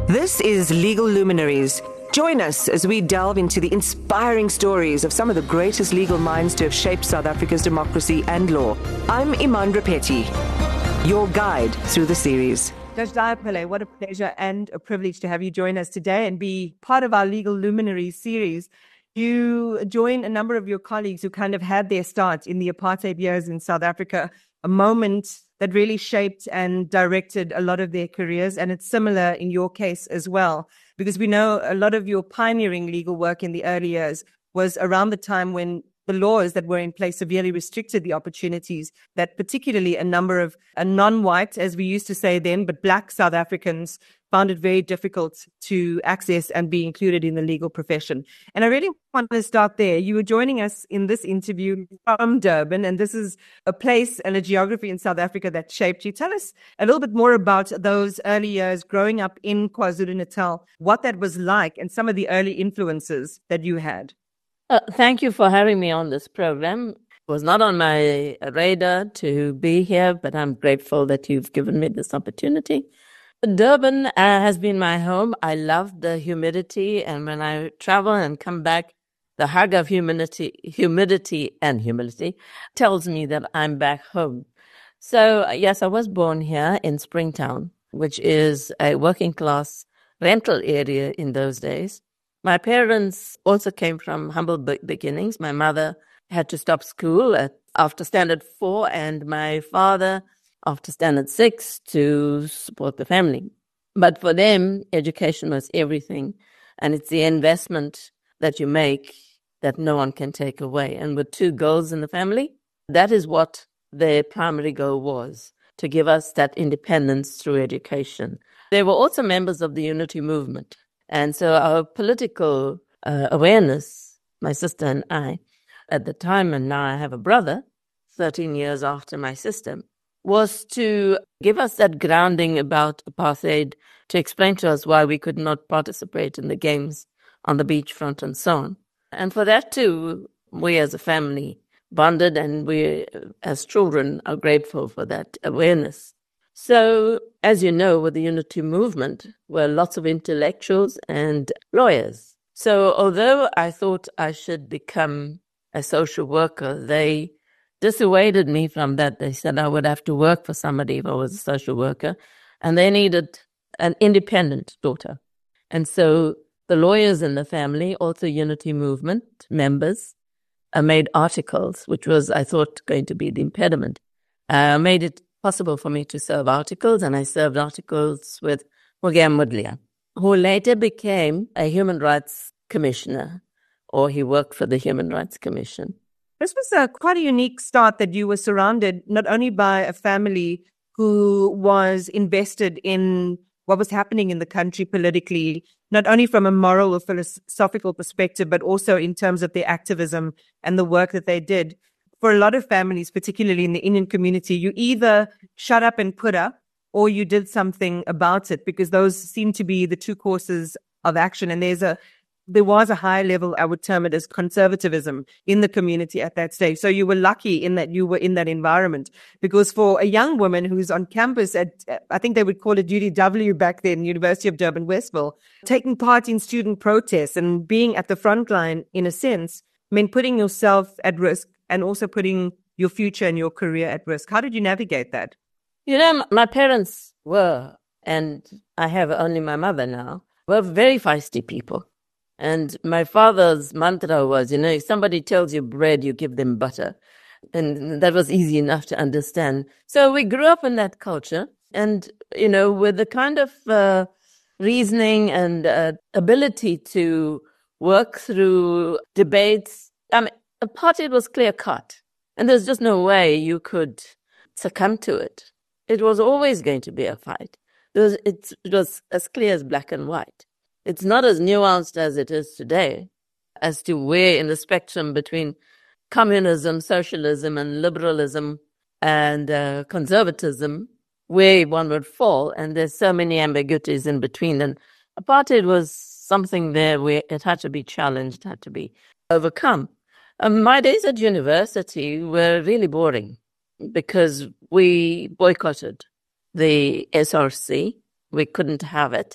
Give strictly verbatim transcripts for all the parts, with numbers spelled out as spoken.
This is Legal Luminaries. Join us as we delve into the inspiring stories of some of the greatest legal minds to have shaped South Africa's democracy and law. I'm Iman Rapetti, your guide through the series. Judge Dayapile, what a pleasure and a privilege to have you join us today and be part of our Legal Luminaries series. You join a number of your colleagues who kind of had their start in the apartheid years in South Africa, a moment that really shaped and directed a lot of their careers. And it's similar in your case as well, because we know a lot of your pioneering legal work in the early years was around the time when the laws that were in place severely restricted the opportunities that particularly a number of uh, non-white, as we used to say then, but black South Africans found it very difficult to access and be included in the legal profession. And I really want to start there. You were joining us in this interview from Durban, and this is a place and a geography in South Africa that shaped you. Tell us a little bit more about those early years growing up in KwaZulu-Natal, what that was like, and some of the early influences that you had. Uh, thank you for having me on this program. It was not on my radar to be here, but I'm grateful that you've given me this opportunity. Durban uh, has been my home. I love the humidity, and when I travel and come back, the hug of humidity, humidity and humility tells me that I'm back home. So, yes, I was born here in Springtown, which is a working class rental area in those days. My parents also came from humble be- beginnings. My mother had to stop school at, after standard four, and my father after standard six to support the family. But for them, education was everything. And it's the investment that you make that no one can take away. And with two girls in the family, that is what their primary goal was, to give us that independence through education. They were also members of the Unity Movement. And so our political uh, awareness, my sister and I, at the time, and now I have a brother, thirteen years after my sister, was to give us that grounding about apartheid, to explain to us why we could not participate in the games on the beachfront and so on. And for that too, we as a family bonded, and we as children are grateful for that awareness. So, as you know, with the Unity Movement were lots of intellectuals and lawyers. So although I thought I should become a social worker, they dissuaded me from that. They said I would have to work for somebody if I was a social worker, and they needed an independent daughter. And so the lawyers in the family, also Unity Movement members, uh, made articles, which was, I thought, going to be the impediment. I uh, made it possible for me to serve articles, and I served articles with Mogea Mudlia, who later became a human rights commissioner, or he worked for the Human Rights Commission. This was a, quite a unique start, that you were surrounded not only by a family who was invested in what was happening in the country politically, not only from a moral or philosophical perspective, but also in terms of their activism and the work that they did. For a lot of families, particularly in the Indian community, you either shut up and put up, or you did something about it, because those seem to be the two courses of action. And there's a there was a high level, I would term it as conservatism in the community at that stage. So you were lucky in that you were in that environment, because for a young woman who's on campus at, I think they would call it U D W back then, University of Durban Westville, taking part in student protests and being at the front line, in a sense, meant putting yourself at risk and also putting your future and your career at risk. How did you navigate that? You know, my parents were, and I have only my mother now, were very feisty people. And my father's mantra was, you know, if somebody tells you bread, you give them butter. And that was easy enough to understand. So we grew up in that culture, and, you know, with the kind of uh, reasoning and uh, ability to work through debates. I mean, apartheid was clear cut, and there's just no way you could succumb to it. It was always going to be a fight. It was, it, it was as clear as black and white. It's not as nuanced as it is today as to where in the spectrum between communism, socialism, and liberalism and uh, conservatism, where one would fall. And there's so many ambiguities in between. And apartheid was something there where it had to be challenged, had to be overcome. Um, my days at university were really boring because we boycotted the S R C. We couldn't have it.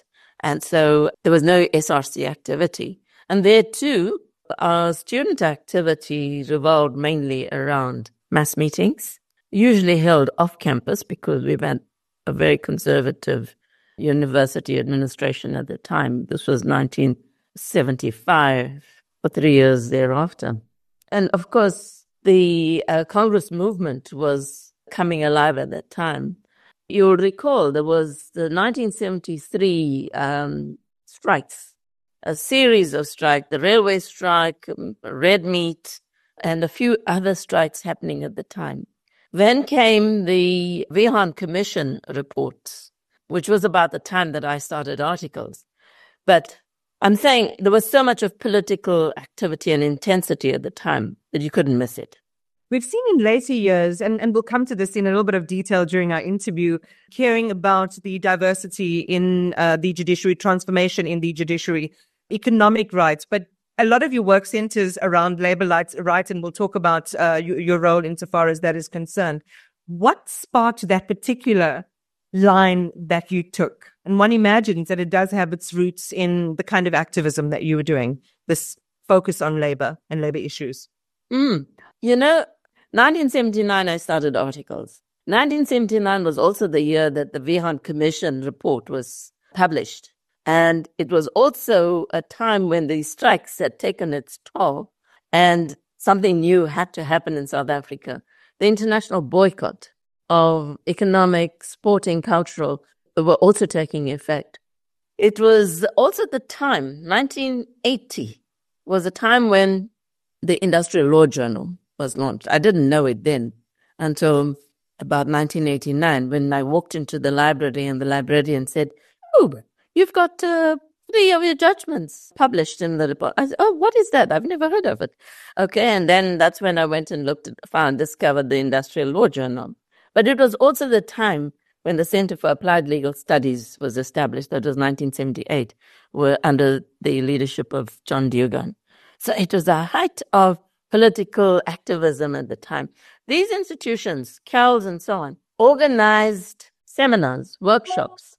And so there was no S R C activity. And there too, our student activity revolved mainly around mass meetings, usually held off campus because we've had a very conservative university administration at the time. This was nineteen seventy-five, for three years thereafter. And of course, the uh, Congress movement was coming alive at that time. You'll recall there was the nineteen seventy-three um, strikes, a series of strikes, the railway strike, um, red meat, and a few other strikes happening at the time. Then came the Wiehan Commission reports, which was about the time that I started articles. But I'm saying there was so much of political activity and intensity at the time that you couldn't miss it. We've seen in later years, and, and we'll come to this in a little bit of detail during our interview, hearing about the diversity in uh, the judiciary, transformation in the judiciary, economic rights. But a lot of your work centers around labor rights, right? And we'll talk about uh, your, your role insofar as that is concerned. What sparked that particular line that you took? And one imagines that it does have its roots in the kind of activism that you were doing, this focus on labor and labor issues. Mm. You know, nineteen seventy-nine, I started articles. nineteen seventy-nine was also the year that the Wiehan Commission report was published. And it was also a time when the strikes had taken its toll and something new had to happen in South Africa. The international boycott of economic, sporting, cultural were also taking effect. It was also the time, nineteen eighty, was a time when the Industrial Law Journal was launched. I didn't know it then until about nineteen eighty-nine, when I walked into the library and the librarian said, "Oh, you've got uh, three of your judgments published in the report." I said, "Oh, what is that? I've never heard of it." Okay, and then that's when I went and looked, at, found, discovered the Industrial Law Journal. But it was also the time when the Center for Applied Legal Studies was established. That was nineteen seventy-eight, were under the leadership of John Dugan. So it was the height of political activism at the time. These institutions, C A L S and so on, organized seminars, workshops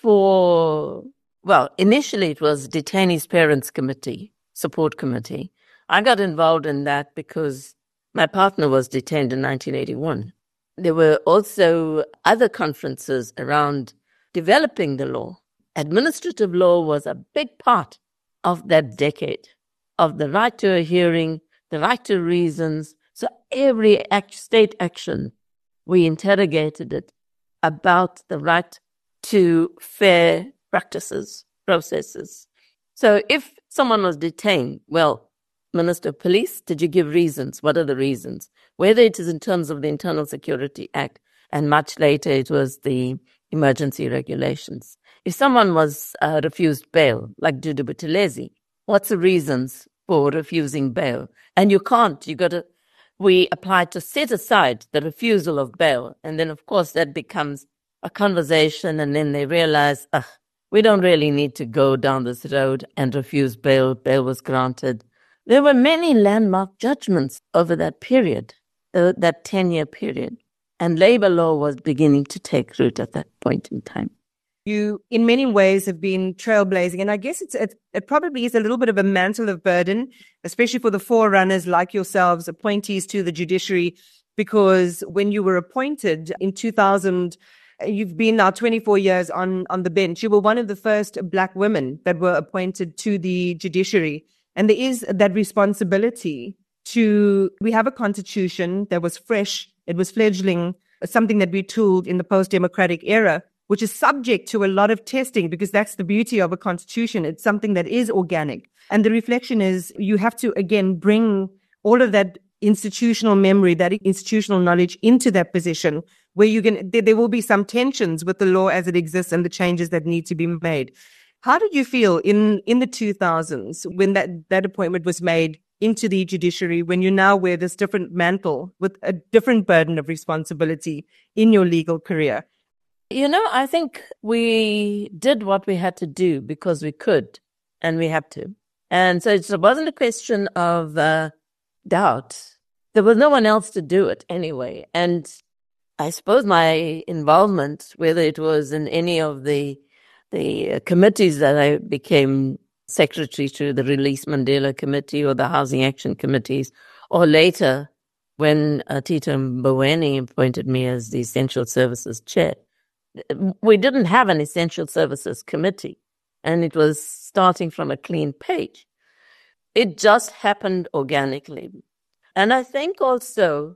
for, well, initially it was Detainees Parents Committee, Support Committee. I got involved in that because my partner was detained in nineteen eighty-one. There were also other conferences around developing the law. Administrative law was a big part of that decade, of the right to a hearing, the right to reasons. So every act, state action, we interrogated it about the right to fair practices, processes. So if someone was detained, well, Minister of Police, did you give reasons? What are the reasons? Whether it is in terms of the Internal Security Act, and much later it was the emergency regulations. If someone was uh, refused bail, like Dudu Buthelezi, what's the reasons for refusing bail? And you can't, you got to, we applied to set aside the refusal of bail. And then, of course, that becomes a conversation, and then they realize, ugh, we don't really need to go down this road and refuse bail. Bail was granted. There were many landmark judgments over that period, uh, that ten-year period. And labor law was beginning to take root at that point in time. You, in many ways, have been trailblazing. And I guess it's, it, it probably is a little bit of a mantle of burden, especially for the forerunners like yourselves, appointees to the judiciary, because when you were appointed in two thousand, you've been now twenty-four years on, on the bench. You were one of the first Black women that were appointed to the judiciary. And there is that responsibility to, we have a constitution that was fresh, it was fledgling, something that we tooled in the post-democratic era, which is subject to a lot of testing, because that's the beauty of a constitution. It's something that is organic. And the reflection is you have to, again, bring all of that institutional memory, that institutional knowledge into that position where you can, there, there will be some tensions with the law as it exists and the changes that need to be made. How did you feel in, in the two thousands when that, that appointment was made into the judiciary, when you now wear this different mantle with a different burden of responsibility in your legal career? You know, I think we did what we had to do because we could and we had to. And so it wasn't a question of uh, doubt. There was no one else to do it anyway. And I suppose my involvement, whether it was in any of the the committees that I became secretary to, the Release Mandela Committee or the Housing Action Committees, or later when uh, Tito Mboweni appointed me as the Essential Services Chair, we didn't have an Essential Services Committee, and it was starting from a clean page. It just happened organically. And I think also,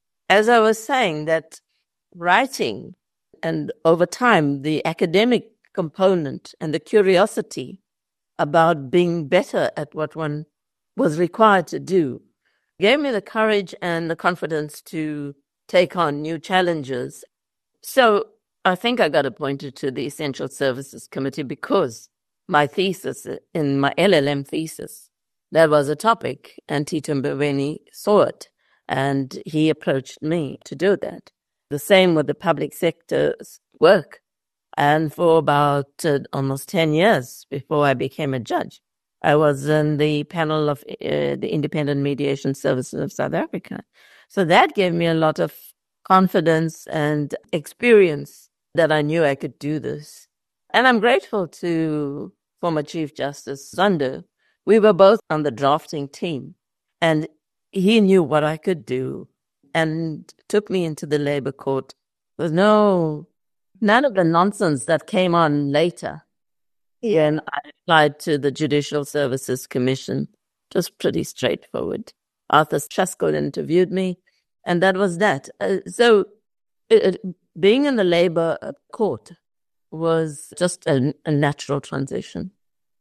as I was saying, that writing and over time, the academic component and the curiosity about being better at what one was required to do gave me the courage and the confidence to take on new challenges. So I think I got appointed to the Essential Services Committee because my thesis, in my L L M thesis, that was a topic, and Tito Mboweni saw it, and he approached me to do that. The same with the public sector's work. And for about uh, almost ten years before I became a judge, I was in the panel of uh, the Independent Mediation Services of South Africa. So that gave me a lot of confidence and experience that I knew I could do this. And I'm grateful to former Chief Justice Zondo. We were both on the drafting team, and he knew what I could do and took me into the labor court. There was no, none of the nonsense that came on later. Yeah. And I applied to the Judicial Services Commission, just pretty straightforward. Arthur Chasco interviewed me, and that was that. Uh, so it, it, being in the labor court was just a, a natural transition.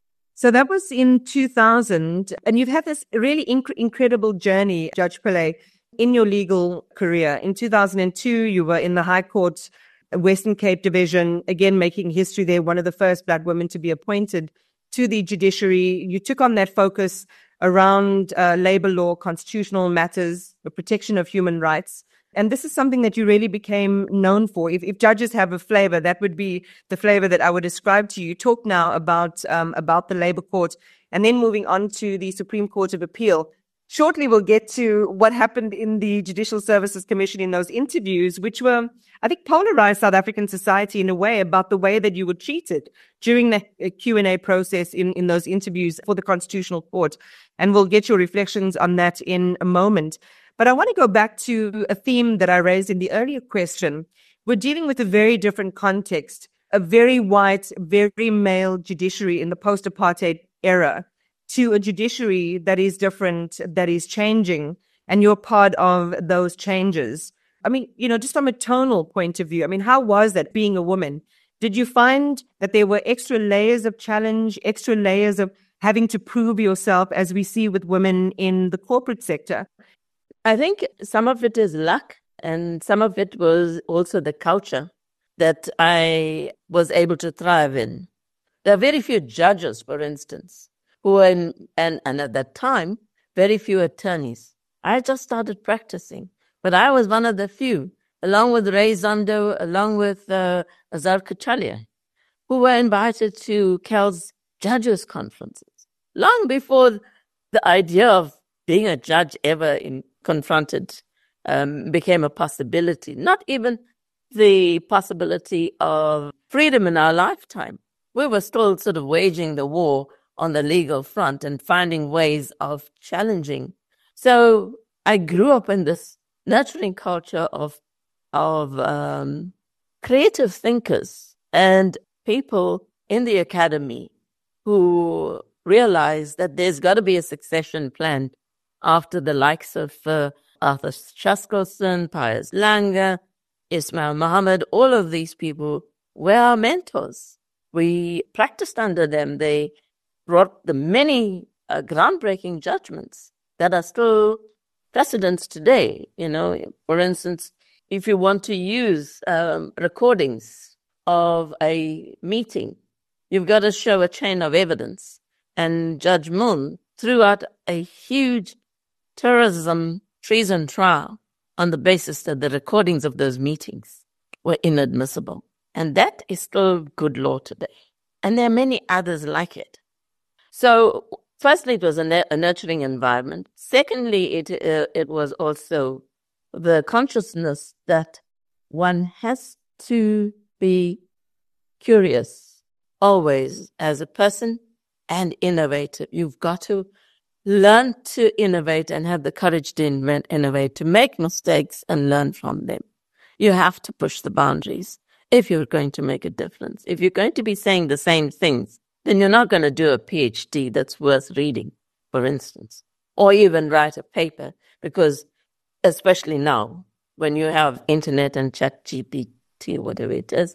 So that was in two thousand, and you've had this really inc- incredible journey, Judge Pillay, in your legal career. In two thousand two, you were in the High Court, Western Cape Division, again making history there, one of the first Black women to be appointed to the judiciary. You took on that focus around uh, labor law, constitutional matters, the protection of human rights. And this is something that you really became known for. If, if judges have a flavor, that would be the flavor that I would describe to you. Talk now about um, about the labor court, and then moving on to the Supreme Court of Appeal. Shortly, we'll get to what happened in the Judicial Services Commission in those interviews, which were, I think, polarized South African society in a way about the way that you were treated during the Q and A process in, in those interviews for the Constitutional Court. And we'll get your reflections on that in a moment. But I want to go back to a theme that I raised in the earlier question. We're dealing with a very different context, a very white, very male judiciary in the post-apartheid era, to a judiciary that is different, that is changing, and you're part of those changes. I mean, you know, just from a tonal point of view, I mean, how was that being a woman? Did you find that there were extra layers of challenge, extra layers of having to prove yourself, as we see with women in the corporate sector? I think some of it is luck, and some of it was also the culture that I was able to thrive in. There are very few judges, for instance, who were in, and, and at that time, very few attorneys. I just started practicing, but I was one of the few, along with Ray Zondo, along with uh, Azar Kachalia, who were invited to C A L's judges' conferences, long before the idea of being a judge ever in, confronted um, became a possibility. Not even the possibility of freedom in our lifetime. We were still sort of waging the war on the legal front and finding ways of challenging. So I grew up in this nurturing culture of of um, creative thinkers and people in the academy who realized that there's got to be a succession plan after the likes of uh, Arthur Chascoson, Pius Langer, Ismail Mohammed. All of these people were our mentors. We practiced under them. They brought the many uh, groundbreaking judgments that are still precedents today. You know, for instance, if you want to use um, recordings of a meeting, you've got to show a chain of evidence. And Judge Moon threw out a huge terrorism treason trial on the basis that the recordings of those meetings were inadmissible. And that is still good law today. And there are many others like it. So firstly, it was a, a nurturing environment. Secondly, it uh, it was also the consciousness that one has to be curious always as a person and innovative. You've got to learn to innovate and have the courage to invent, innovate, to make mistakes and learn from them. You have to push the boundaries if you're going to make a difference. If you're going to be saying the same things, then you're not going to do a PhD that's worth reading, for instance, or even write a paper, because especially now when you have internet and chat G P T, whatever it is,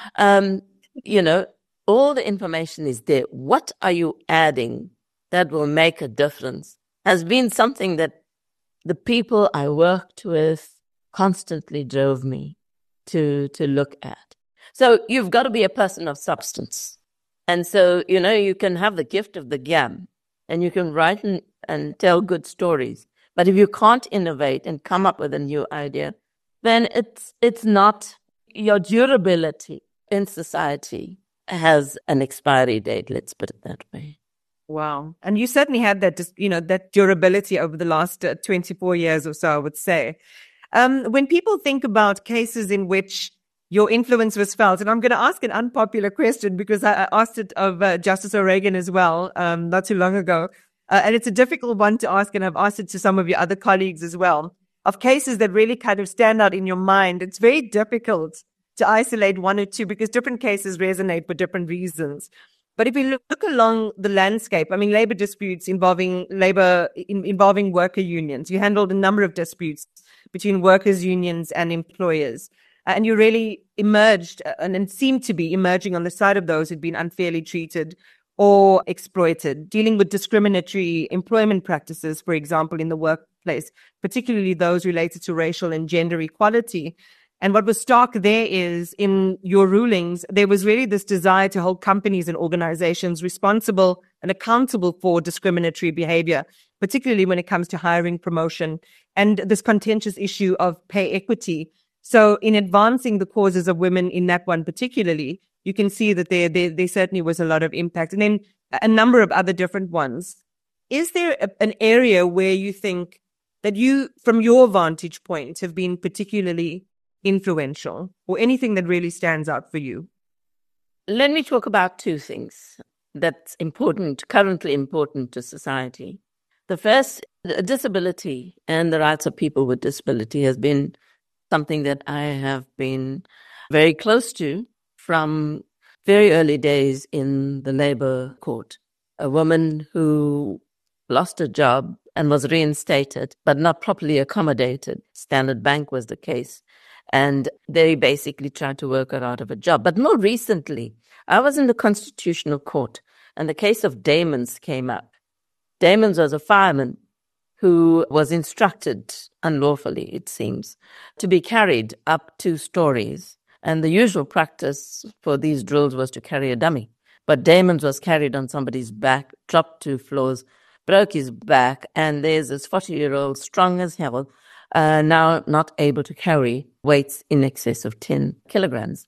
um, you know, all the information is there. What are you adding that will make a difference has been something that the people I worked with constantly drove me to to look at. So you've got to be a person of substance. And so, you know, you can have the gift of the gab and you can write and, and tell good stories. But if you can't innovate and come up with a new idea, then it's it's not, your durability in society has an expiry date, let's put it that way. Wow. And you certainly had that, you know, that durability over the last uh, twenty-four years or so, I would say. Um, when people think about cases in which your influence was felt, and I'm going to ask an unpopular question because I, I asked it of uh, Justice O'Regan as well, um, not too long ago. Uh, and it's a difficult one to ask, and I've asked it to some of your other colleagues as well, of cases that really kind of stand out in your mind. It's very difficult to isolate one or two because different cases resonate for different reasons. But if you look, look along the landscape, I mean, labor disputes involving labor in, involving worker unions, you handled a number of disputes between workers' unions and employers. Uh, and you really emerged uh, and, and seemed to be emerging on the side of those who'd been unfairly treated or exploited, dealing with discriminatory employment practices, for example, in the workplace, particularly those related to racial and gender equality. And what was stark there is, in your rulings, there was really this desire to hold companies and organizations responsible and accountable for discriminatory behavior, particularly when it comes to hiring, promotion, and this contentious issue of pay equity. So in advancing the causes of women in that one particularly, you can see that there, there, there certainly was a lot of impact. And then a number of other different ones. Is there a, an area where you think that you, from your vantage point, have been particularly influential, or anything that really stands out for you? Let me talk about two things that's important, currently important to society. The first, disability and the rights of people with disability has been something that I have been very close to from very early days in the labor court. A woman who lost her job and was reinstated, but not properly accommodated. Standard Bank was the case. And they basically tried to work her out of a job. But more recently, I was in the Constitutional Court, and the case of Damons came up. Damons was a fireman who was instructed, unlawfully it seems, to be carried up two stories. And the usual practice for these drills was to carry a dummy. But Damons was carried on somebody's back, dropped two floors, broke his back, and there's this forty-year-old, strong as hell, Uh, now not able to carry weights in excess of ten kilograms.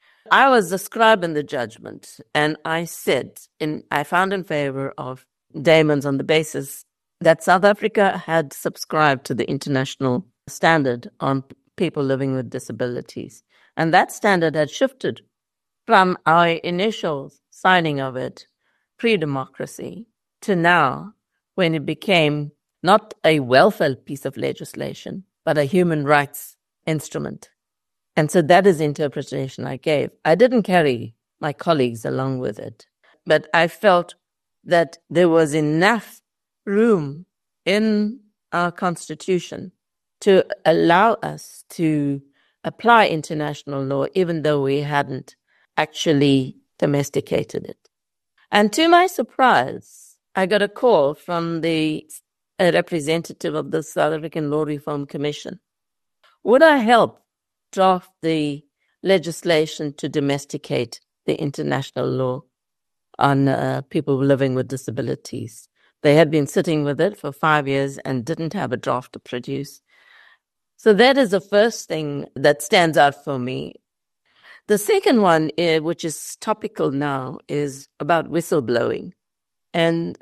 I was the scribe in the judgment, and I said, in, I found in favor of Damons on the basis that South Africa had subscribed to the international standard on people living with disabilities. And that standard had shifted from our initial signing of it, pre-democracy, to now, when it became not a welfare piece of legislation, but a human rights instrument. And so that is the interpretation I gave. I didn't carry my colleagues along with it, but I felt that there was enough room in our Constitution to allow us to apply international law, even though we hadn't actually domesticated it. And to my surprise, I got a call from the a representative of the South African Law Reform Commission. Would I help draft the legislation to domesticate the international law on uh, people living with disabilities? They had been sitting with it for five years and didn't have a draft to produce. So that is the first thing that stands out for me. The second one, uh, which is topical now, is about whistleblowing. And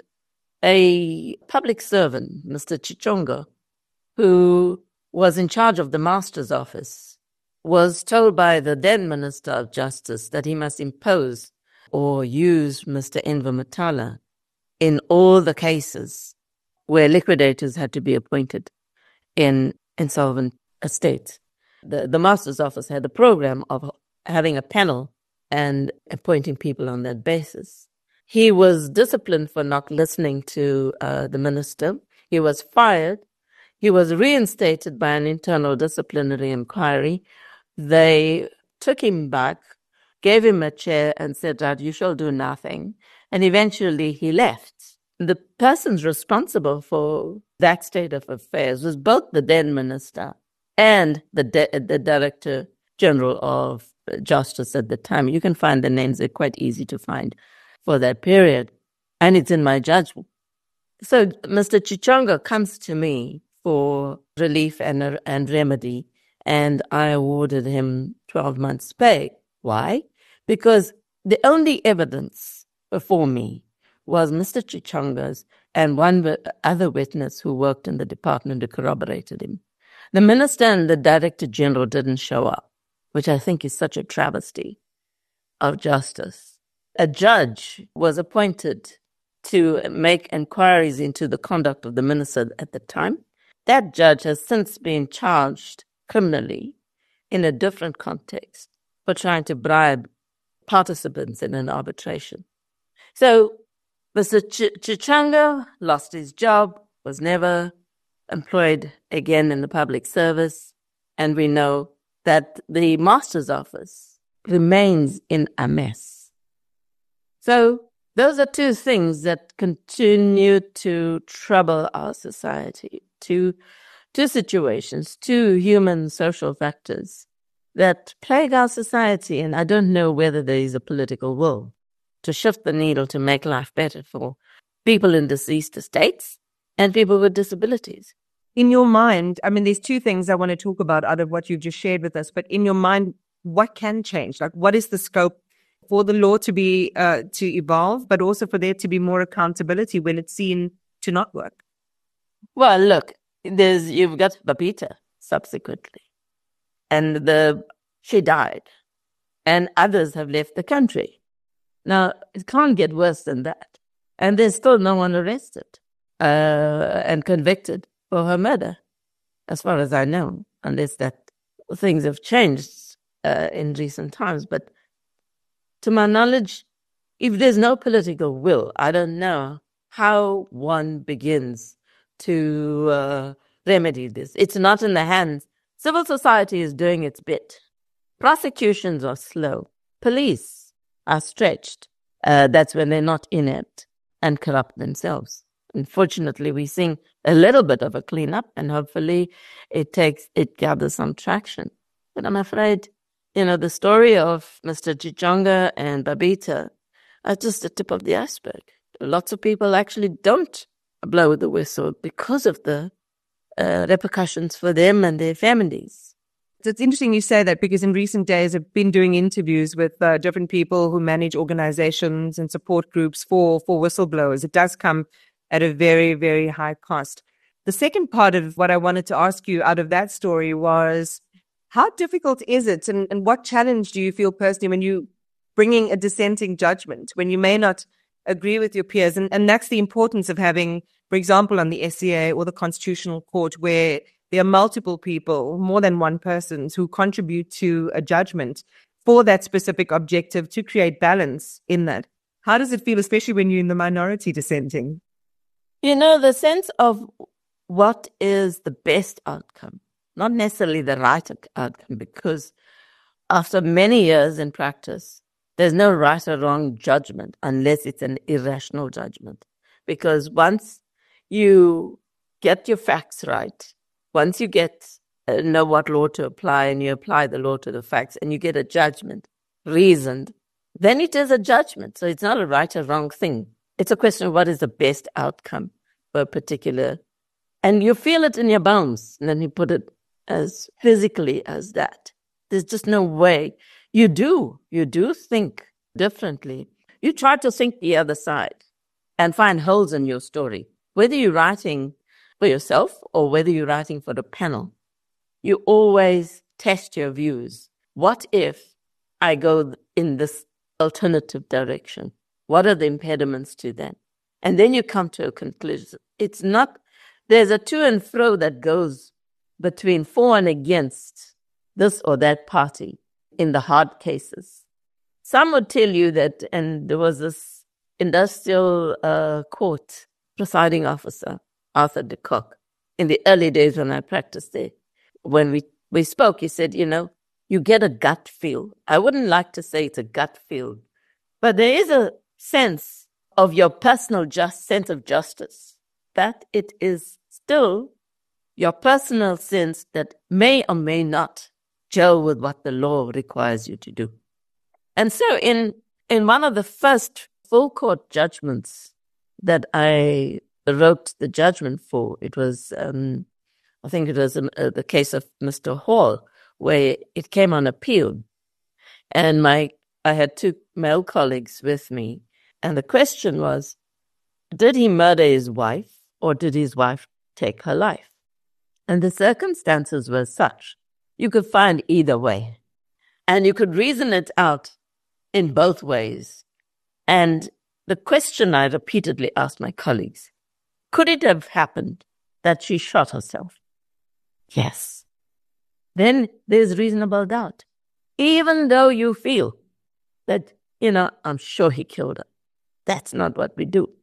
a public servant, Mister Chichongo, who was in charge of the Master's Office, was told by the then Minister of Justice that he must impose or use Mister Enver Matala in all the cases where liquidators had to be appointed in insolvent estates. The, the master's office had a program of having a panel and appointing people on that basis. He was disciplined for not listening to uh, the minister. He was fired. He was reinstated by an internal disciplinary inquiry. They took him back, gave him a chair and said, right, you shall do nothing. And eventually he left. The persons responsible for that state of affairs was both the then minister and the de- the Director General of Justice at the time. You can find the names, they're quite easy to find for that period. And it's in my judgment. So Mister Chichonga comes to me for relief and, and remedy, and I awarded him twelve months' pay. Why? Because the only evidence before me was Mister Chichonga's and one other witness who worked in the department who corroborated him. The minister and the Director General didn't show up, which I think is such a travesty of justice. A judge was appointed to make inquiries into the conduct of the minister at the time. That judge has since been charged criminally in a different context for trying to bribe participants in an arbitration. So Mister Ch- Chichonga lost his job, was never employed again in the public service, and we know that the master's office remains in a mess. So those are two things that continue to trouble our society, two, two situations, two human social factors that plague our society, and I don't know whether there is a political will to shift the needle to make life better for people in deceased estates and people with disabilities. In your mind, I mean, there's two things I want to talk about out of what you've just shared with us, but in your mind, what can change? Like, what is the scope for the law to be, uh, to evolve, but also for there to be more accountability when it's seen to not work? Well, look, there's, you've got Babita subsequently, and the, she died, and others have left the country. Now, it can't get worse than that. And there's still no one arrested uh, and convicted for her murder, as far as I know, unless that things have changed uh, in recent times. But to my knowledge, if there's no political will, I don't know how one begins to uh, remedy this. It's not in the hands. Civil society is doing its bit. Prosecutions are slow. Police are stretched. Uh, that's when they're not inept and corrupt themselves. Unfortunately, we're seeing a little bit of a cleanup, and hopefully it takes, it gathers some traction. But I'm afraid, you know, the story of Mister Chichonga and Babita are just the tip of the iceberg. Lots of people actually don't blow the whistle because of the uh, repercussions for them and their families. It's interesting you say that, because in recent days I've been doing interviews with uh, different people who manage organizations and support groups for, for whistleblowers. It does come at a very, very high cost. The second part of what I wanted to ask you out of that story was, how difficult is it, and, and what challenge do you feel personally when you bringing a dissenting judgment, when you may not agree with your peers? And, and that's the importance of having, for example, on the S C A or the Constitutional Court, where there are multiple people, more than one person, who contribute to a judgment for that specific objective to create balance in that. How does it feel, especially when you're in the minority dissenting? You know, the sense of what is the best outcome, not necessarily the right outcome, because after many years in practice, there's no right or wrong judgment unless it's an irrational judgment. Because once you get your facts right, once you get uh, know what law to apply and you apply the law to the facts and you get a judgment, reasoned, then it is a judgment. So it's not a right or wrong thing. It's a question of what is the best outcome for a particular, and you feel it in your bones, and then you put it as physically as that. There's just no way. You do, you do think differently. You try to think the other side and find holes in your story, whether you're writing for yourself or whether you're writing for the panel. You always test your views. What if I go in this alternative direction? What are the impediments to that? And then you come to a conclusion. It's not, there's a to and fro that goes between for and against this or that party in the hard cases. Some would tell you that, and there was this industrial uh, court presiding officer, Arthur de Kock, in the early days when I practiced there. When we, we spoke, he said, you know, you get a gut feel. I wouldn't like to say it's a gut feel, but there is a sense of your personal just sense of justice, that it is still your personal sense that may or may not gel with what the law requires you to do. And so in, in one of the first full court judgments that I wrote the judgment for, it was, um, I think it was um, uh, the case of Mister Hall, where it came on appeal. And my I had two male colleagues with me. And the question was, did he murder his wife or did his wife take her life? And the circumstances were such, you could find either way. And you could reason it out in both ways. And the question I repeatedly asked my colleagues, could it have happened that she shot herself? Yes. Then there's reasonable doubt. Even though you feel that, you know, I'm sure he killed her. That's not what we do.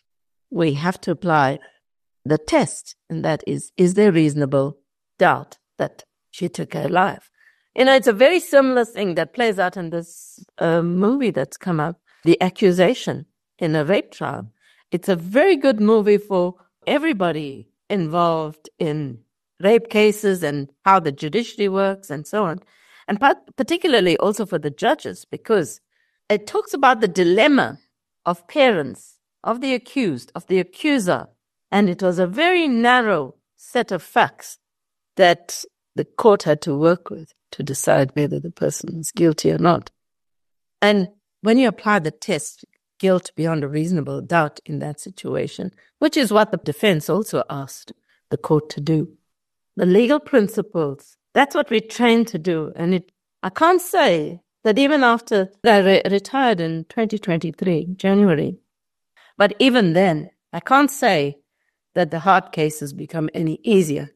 We have to apply the test, and that is, is there reasonable doubt that she took her life? You know, it's a very similar thing that plays out in this uh, movie that's come up, The Accusation, in a rape trial. It's a very good movie for everybody involved in rape cases and how the judiciary works and so on. And particularly also for the judges, because it talks about the dilemma of parents, of the accused, of the accuser. And it was a very narrow set of facts that the court had to work with to decide whether the person is guilty or not. And when you apply the test, guilt beyond a reasonable doubt in that situation, which is what the defense also asked the court to do, the legal principles, that's what we're trained to do. And it, I can't say that even after I re- retired in twenty twenty-three, January, but even then, I can't say that the hard cases become any easier.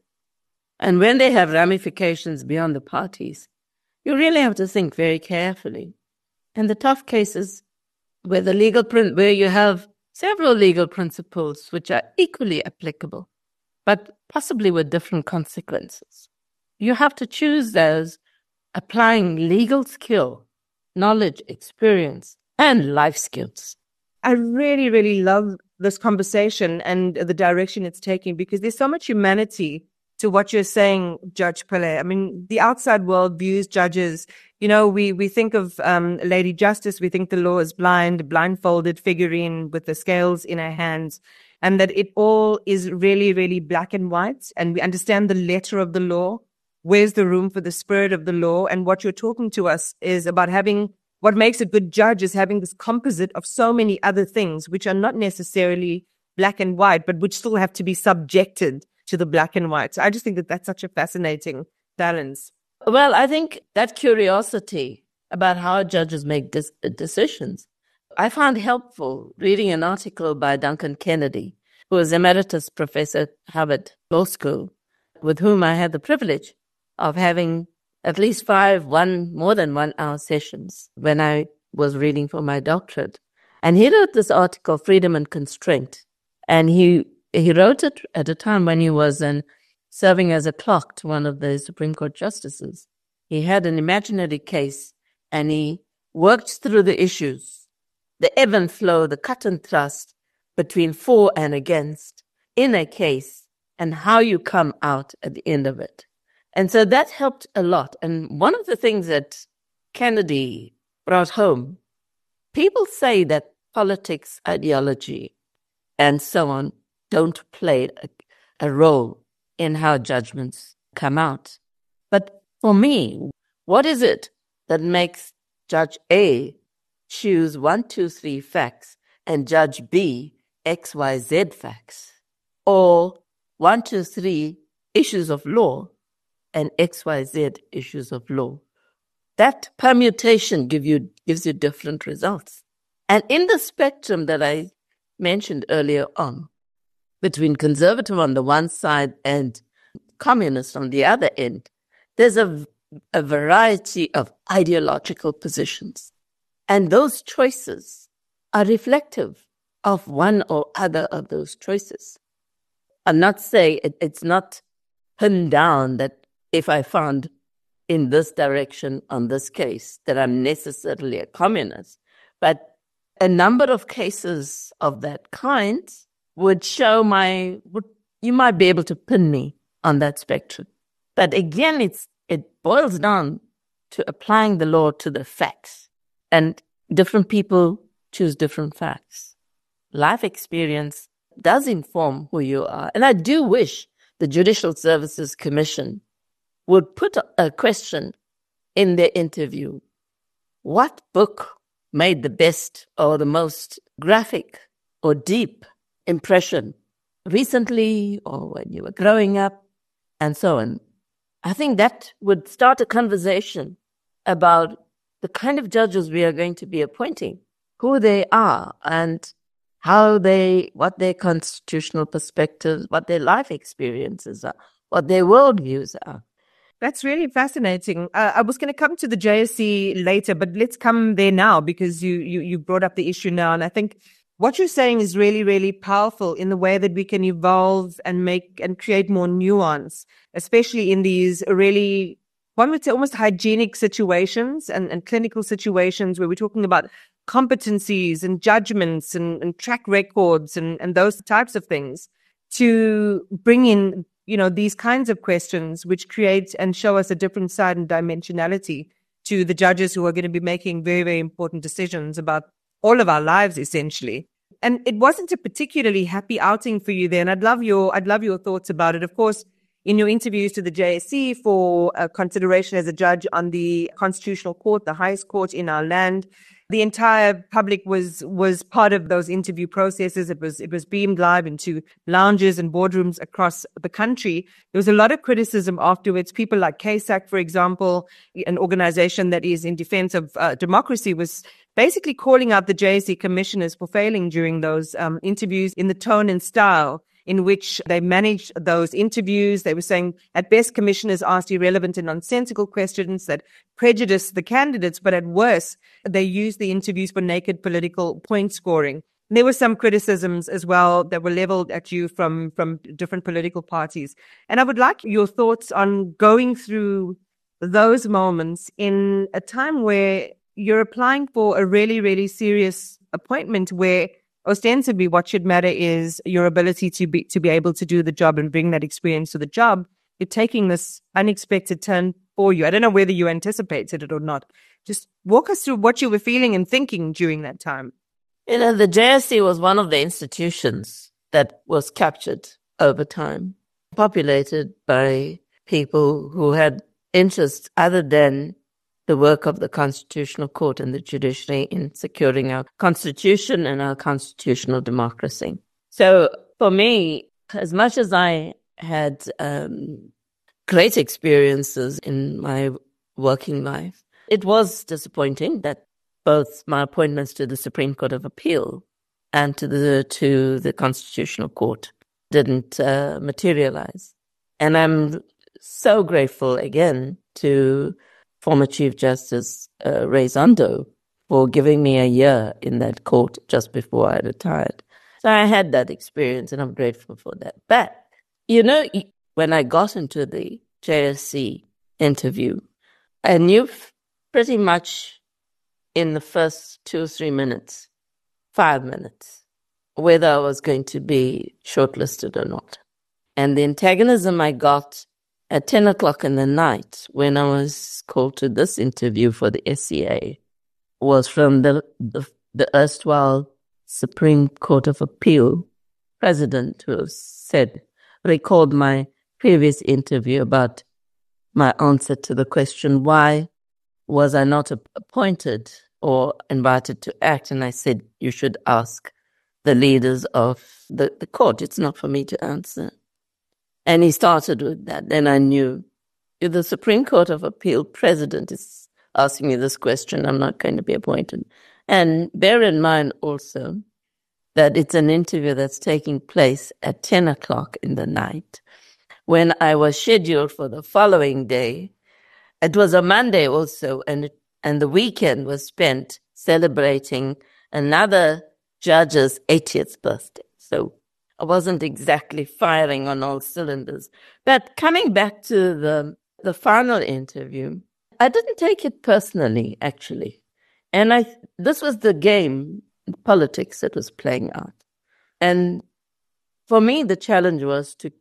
And when they have ramifications beyond the parties, you really have to think very carefully. And the tough cases where the legal prin- where you have several legal principles which are equally applicable, but possibly with different consequences, you have to choose those applying legal skill, knowledge, experience, and life skills. I really, really love this conversation and the direction it's taking, because there's so much humanity to what you're saying, Judge Pillay. I mean, the outside world views judges, you know, we, we think of um, Lady Justice, we think the law is blind, blindfolded figurine with the scales in her hands, and that it all is really, really black and white, and we understand the letter of the law. Where's the room for the spirit of the law? And what you're talking to us is about having, what makes a good judge is having this composite of so many other things, which are not necessarily black and white, but which still have to be subjected to the black and white. So I just think that that's such a fascinating balance. Well, I think that curiosity about how judges make dis- decisions, I found helpful reading an article by Duncan Kennedy, who was emeritus professor at Harvard Law School, with whom I had the privilege of having at least five, one, more than one hour sessions when I was reading for my doctorate. And he wrote this article, Freedom and Constraint. And he he wrote it at a time when he was in, serving as a clerk to one of the Supreme Court justices. He had an imaginary case and he worked through the issues, the ebb and flow, the cut and thrust between for and against in a case and how you come out at the end of it. And so that helped a lot. And one of the things that Kennedy brought home, people say that politics, ideology, and so on don't play a, a role in how judgments come out. But for me, what is it that makes Judge A choose one, two, three facts and Judge B X, Y, Z facts? Or one, two, three issues of law and X, Y, Z issues of law? that permutation give you, gives you different results. And in the spectrum that I mentioned earlier on, between conservative on the one side and communist on the other end, there's a, a variety of ideological positions. And those choices are reflective of one or other of those choices. I'm not saying it, it's not pinned down that if I found in this direction on this case that I'm necessarily a communist, but a number of cases of that kind would show my, would, you might be able to pin me on that spectrum. But again, it's it boils down to applying the law to the facts. And different people choose different facts. Life experience does inform who you are. And I do wish the Judicial Services Commission would put a question in their interview. What book made the best or the most graphic or deep impression recently or when you were growing up, and so on? I think that would start a conversation about the kind of judges we are going to be appointing, who they are, and how they, what their constitutional perspectives, what their life experiences are, what their worldviews are. That's really fascinating. Uh, I was going to come to the J S C later, but let's come there now because you, you, you brought up the issue now. And I think what you're saying is really, really powerful in the way that we can evolve and make and create more nuance, especially in these really, one would say almost hygienic situations and, and clinical situations where we're talking about competencies and judgments and, and track records and, and those types of things, to bring in, you know, these kinds of questions which create and show us a different side and dimensionality to the judges who are going to be making very, very important decisions about all of our lives, essentially. And it wasn't a particularly happy outing for you then. I'd love your, I'd love your thoughts about it. Of course, in your interviews to the J S C for uh, consideration as a judge on the Constitutional Court, the highest court in our land, the entire public was was part of those interview processes. It was it was beamed live into lounges and boardrooms across the country. There was a lot of criticism afterwards. People like K S A C, for example, an organization that is in defense of uh, democracy, was basically calling out the J S C commissioners for failing during those um, interviews in the tone and style in which they managed those interviews. They were saying, at best, commissioners asked irrelevant and nonsensical questions that prejudiced the candidates, but at worst, they used the interviews for naked political point scoring. There were some criticisms as well that were leveled at you from, from different political parties. And I would like your thoughts on going through those moments in a time where you're applying for a really, really serious appointment where ostensibly what should matter is your ability to be to be able to do the job and bring that experience to the job. You're taking this unexpected turn for you. I don't know whether you anticipated it or not. Just walk us through what you were feeling and thinking during that time. You know, the J S C was one of the institutions that was captured over time, populated by people who had interests other than the work of the Constitutional Court and the judiciary in securing our constitution and our constitutional democracy. So for me, as much as I had um, great experiences in my working life, it was disappointing that both my appointments to the Supreme Court of Appeal and to the to the Constitutional Court didn't uh, materialize. And I'm so grateful again to former Chief Justice uh, Ray Zondo for giving me a year in that court just before I retired. So I had that experience and I'm grateful for that. But, you know, when I got into the J S C interview, I knew pretty much in the first two or three minutes, five minutes, whether I was going to be shortlisted or not. And the antagonism I got at ten o'clock in the night when I was called to this interview for the S C A was from the, the, the erstwhile Supreme Court of Appeal president, who said, recalled my previous interview about my answer to the question, why was I not appointed or invited to act? And I said, you should ask the leaders of the, the court. It's not for me to answer. And he started with that. Then I knew the Supreme Court of Appeal president is asking me this question, I'm not going to be appointed. And bear in mind also that it's an interview that's taking place at ten o'clock in the night. When I was scheduled for the following day, it was a Monday also, and and the weekend was spent celebrating another judge's eightieth birthday. So I wasn't exactly firing on all cylinders. But coming back to the the final interview, I didn't take it personally, actually. And I this was the game, politics that was playing out. And for me, the challenge was to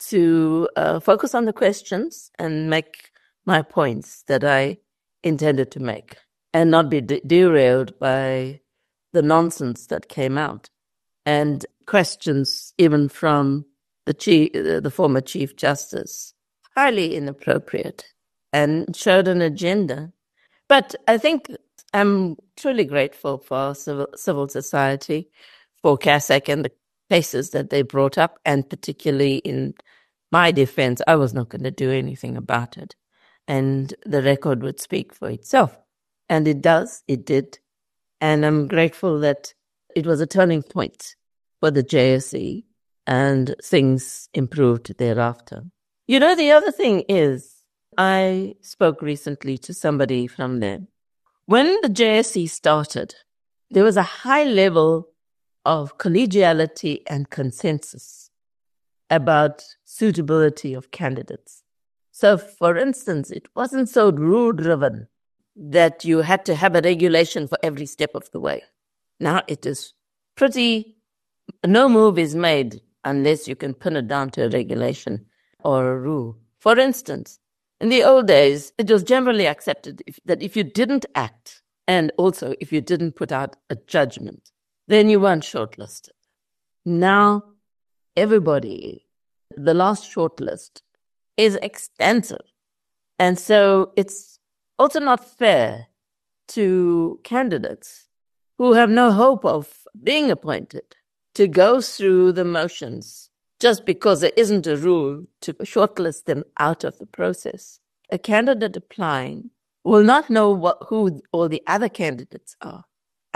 to uh, focus on the questions and make my points that I intended to make and not be de- derailed by the nonsense that came out and questions even from the chief, the former Chief Justice, highly inappropriate and showed an agenda. But I think I'm truly grateful for civil, civil society, for C A S A C and the cases that they brought up, and particularly in my defense, I was not going to do anything about it. And the record would speak for itself. And it does, it did. And I'm grateful that it was a turning point for the J S E and things improved thereafter. You know, the other thing is, I spoke recently to somebody from there. When the J S E started, there was a high level of collegiality and consensus about suitability of candidates. So, for instance, it wasn't so rule-driven that you had to have a regulation for every step of the way. Now it is pretty, no move is made unless you can pin it down to a regulation or a rule. For instance, in the old days, it was generally accepted if, that if you didn't act, and also if you didn't put out a judgment, then you weren't shortlisted. Now, everybody, the last shortlist is extensive. And so it's also not fair to candidates who have no hope of being appointed to go through the motions just because there isn't a rule to shortlist them out of the process. A candidate applying will not know what, who all the other candidates are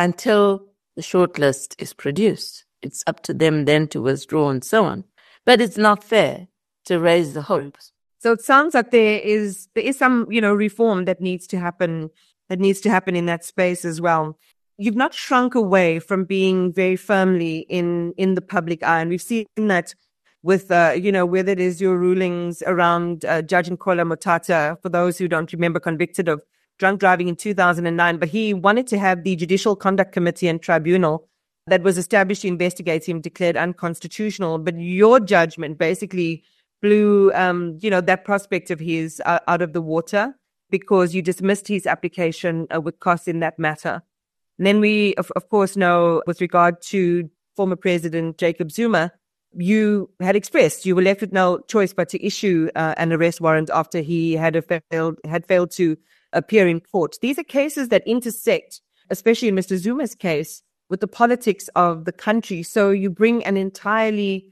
until the shortlist is produced. It's up to them then to withdraw and so on. But it's not fair to raise the hopes. So it sounds like there is there is some, you know, reform that needs to happen that needs to happen in that space as well. You've not shrunk away from being very firmly in in the public eye, and we've seen that with uh, you know, whether it is your rulings around uh, Judge Nkola Motata, for those who don't remember, convicted of drunk driving in two thousand nine, but he wanted to have the Judicial Conduct Committee and Tribunal that was established to investigate him declared unconstitutional. But your judgment basically blew, um, you know, that prospect of his uh, out of the water because you dismissed his application uh, with costs in that matter. And then we, of, of course, know with regard to former President Jacob Zuma, you had expressed you were left with no choice but to issue uh, an arrest warrant after he had a failed had failed to appear in court. These are cases that intersect, especially in Mister Zuma's case, with the politics of the country. So you bring an entirely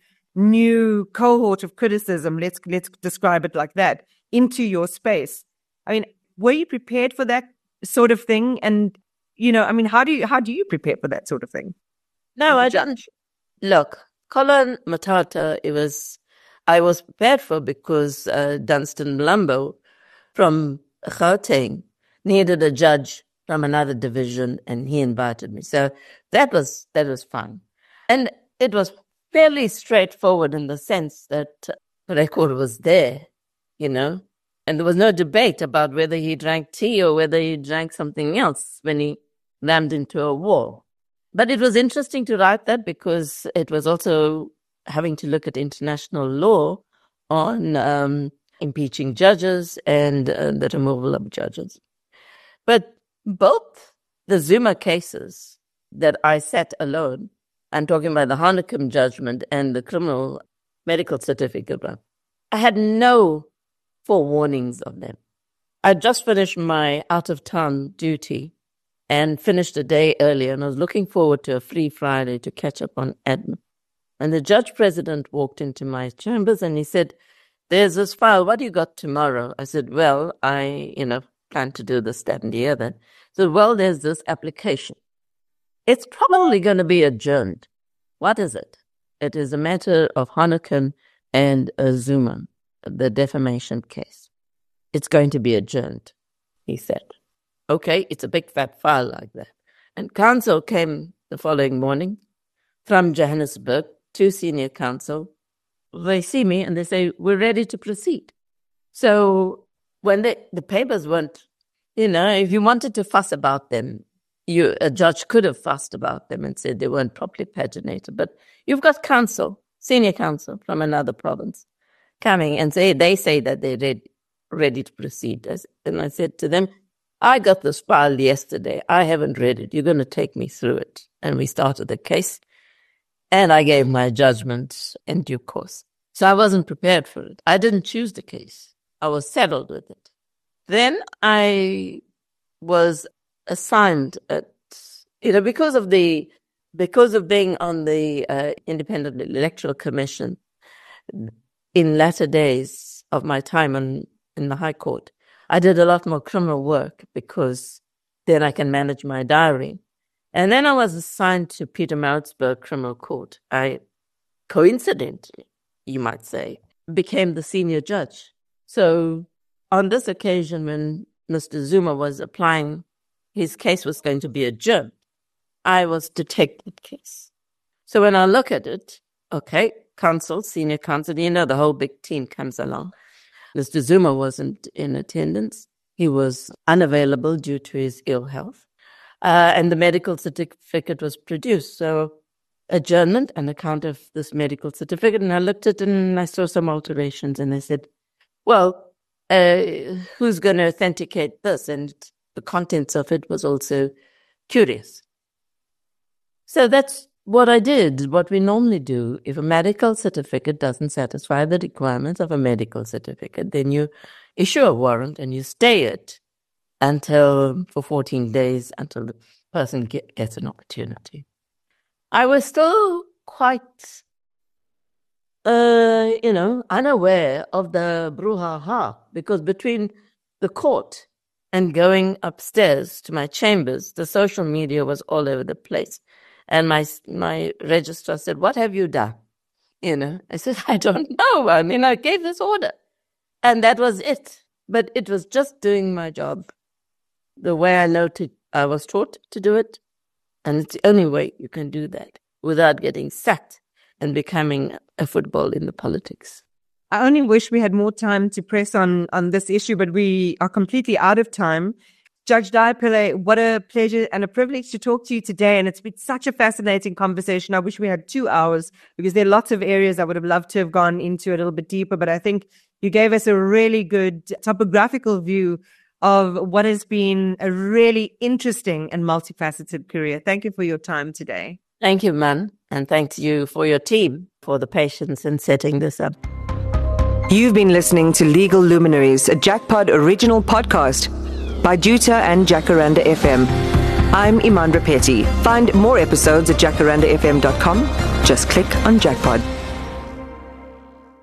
new cohort of criticism, let's let's describe it like that, into your space. I mean, were you prepared for that sort of thing? And, you know, I mean, how do you how do you prepare for that sort of thing? No, I didn't. Look, Colin Matata, it was, I was prepared for because uh, Dunstan Mlambo from Gauteng needed a judge from another division, and he invited me. So that was that was fun. And it was fairly straightforward in the sense that the record was there, you know, and there was no debate about whether he drank tea or whether he drank something else when he rammed into a wall. But it was interesting to write that because it was also having to look at international law on um, impeaching judges and uh, the removal of judges. But both the Zuma cases that I sat alone, I'm talking about the Hanekom judgment and the criminal medical certificate one, I had no forewarnings of them. I just finished my out-of-town duty and finished a day earlier, and I was looking forward to a free Friday to catch up on admin. And the judge president walked into my chambers and he said, "There's this file, what do you got tomorrow?" I said, well, I, you know, plan to do this, that, and the other. So, well, there's this application. It's probably going to be adjourned. What is it? It is a matter of Honneken and uh, Zuma, the defamation case. It's going to be adjourned, he said. Okay, it's a big fat file like that. And counsel came the following morning from Johannesburg, two senior counsel. They see me and they say, we're ready to proceed. So when they, the papers weren't, you know, if you wanted to fuss about them, you a judge could have fussed about them and said they weren't properly paginated. But you've got counsel, senior counsel from another province coming and say they say that they're ready, ready to proceed. And I said to them, I got this file yesterday. I haven't read it. You're going to take me through it. And we started the case. And I gave my judgment in due course. So I wasn't prepared for it. I didn't choose the case. I was saddled with it. Then I was assigned at, you know, because of the, because of being on the uh, Independent Electoral Commission in latter days of my time on, in the High Court, I did a lot more criminal work because then I can manage my diary. And then I was assigned to Pietermaritzburg Criminal Court. I, coincidentally, you might say, became the senior judge. So on this occasion, when Mister Zuma was applying, his case was going to be adjourned. I was to take the case. So when I look at it, okay, counsel, senior counsel, you know, the whole big team comes along. Mister Zuma wasn't in attendance. He was unavailable due to his ill health. Uh, and the medical certificate was produced. So adjournment, an account of this medical certificate. And I looked at it and I saw some alterations. And I said, well, uh, who's going to authenticate this? And the contents of it was also curious. So that's what I did, what we normally do. If a medical certificate doesn't satisfy the requirements of a medical certificate, then you issue a warrant and you stay it until, for fourteen days, until the person get, gets an opportunity. I was still quite, uh, you know, unaware of the brouhaha, because between the court and going upstairs to my chambers, the social media was all over the place. And my my registrar said, what have you done? You know, I said, I don't know. I mean, I gave this order. And that was it. But it was just doing my job the way I know to, I was taught to do it. And it's the only way you can do that without getting sacked and becoming a football in the politics. I only wish we had more time to press on, on this issue, but we are completely out of time. Judge Daya-Pillay, what a pleasure and a privilege to talk to you today. And it's been such a fascinating conversation. I wish we had two hours because there are lots of areas I would have loved to have gone into a little bit deeper. But I think you gave us a really good topographical view of what has been a really interesting and multifaceted career. Thank you for your time today. Thank you, Man. And thanks you for your team for the patience in setting this up. You've been listening to Legal Luminaries, a Jackpot original podcast by Juta and Jacaranda F M. I'm Iman Rapetti. Find more episodes at jacaranda f m dot com. Just click on Jackpot.